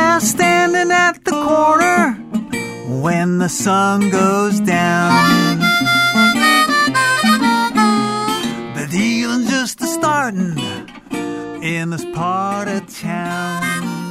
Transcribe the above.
Yeah, standing at the corner when the sun goes down. The dealing's just a starting in this part of town.